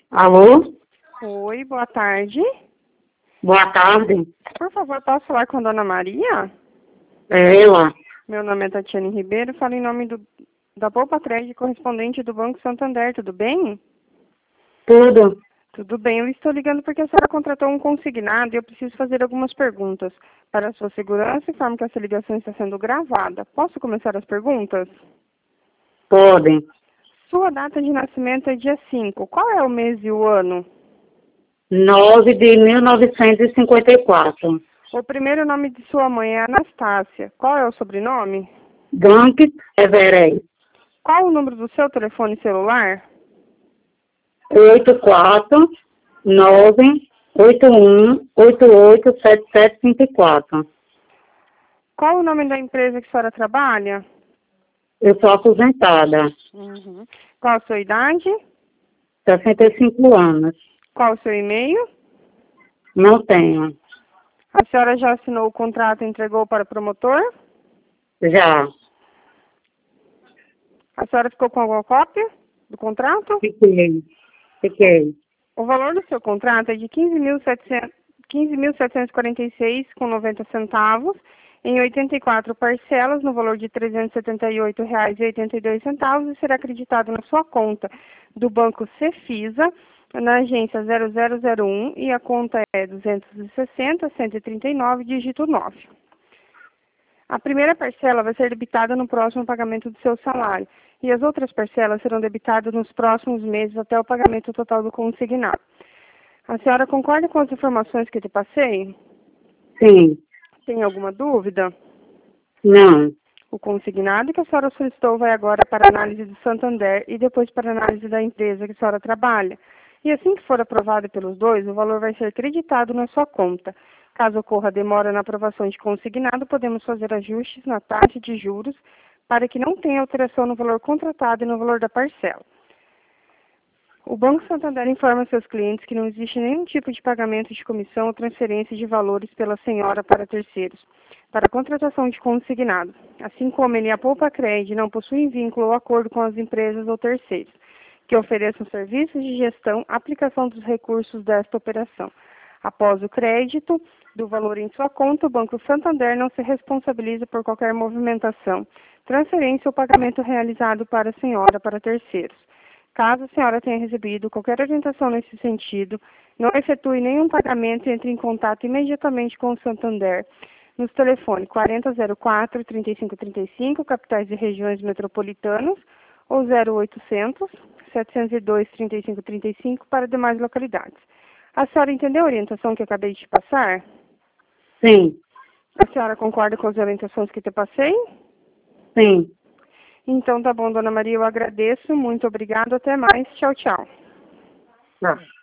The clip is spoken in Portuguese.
Alô? Oi, boa tarde. Boa tarde. Por favor, posso falar com a dona Maria? É ela. Meu nome é Tatiane Ribeiro, falo em nome da Poupa Crédito, correspondente do Banco Santander, tudo bem? Tudo? Tudo bem, eu estou ligando porque a senhora contratou um consignado e eu preciso fazer algumas perguntas. Para a sua segurança, informo que essa ligação está sendo gravada. Posso começar as perguntas? Podem. Sua data de nascimento é dia 5. Qual é o mês e o ano? 9 de 1954. O primeiro nome de sua mãe é Anastácia. Qual é o sobrenome? Gank Everett. Qual o número do seu telefone celular? 849-8188-7754. Qual o nome da empresa que a senhora trabalha? Eu sou aposentada. Qual a sua idade? 65 anos. Qual o seu e-mail? Não tenho. A senhora já assinou o contrato e entregou para o promotor? Já. A senhora ficou com alguma cópia do contrato? Fiquei. O valor do seu contrato é de 15.746,90 em 84 parcelas, no valor de R$ 378,82 e será acreditado na sua conta do Banco Cefisa, na agência 0001 e a conta é 260-139, dígito 9. A primeira parcela vai ser debitada no próximo pagamento do seu salário e as outras parcelas serão debitadas nos próximos meses até o pagamento total do consignado. A senhora concorda com as informações que eu te passei? Sim. Tem alguma dúvida? Não. O consignado que a senhora solicitou vai agora para análise do Santander e depois para análise da empresa que a senhora trabalha. E assim que for aprovado pelos dois, o valor vai ser creditado na sua conta. Caso ocorra demora na aprovação de consignado, podemos fazer ajustes na taxa de juros para que não tenha alteração no valor contratado e no valor da parcela. O Banco Santander informa seus clientes que não existe nenhum tipo de pagamento de comissão ou transferência de valores pela senhora para terceiros, para a contratação de consignado, assim como ele e a Poupa Crédito não possuem vínculo ou acordo com as empresas ou terceiros, que ofereçam serviços de gestão, aplicação dos recursos desta operação. Após o crédito do valor em sua conta, o Banco Santander não se responsabiliza por qualquer movimentação, transferência ou pagamento realizado para a senhora para terceiros. Caso a senhora tenha recebido qualquer orientação nesse sentido, não efetue nenhum pagamento e entre em contato imediatamente com o Santander nos telefones 4004-3535, capitais e regiões metropolitanas, ou 0800-702-3535 para demais localidades. A senhora entendeu a orientação que eu acabei de te passar? Sim. A senhora concorda com as orientações que eu te passei? Sim. Então tá bom, dona Maria, eu agradeço. Muito obrigada. Até mais. Tchau, tchau. Tá.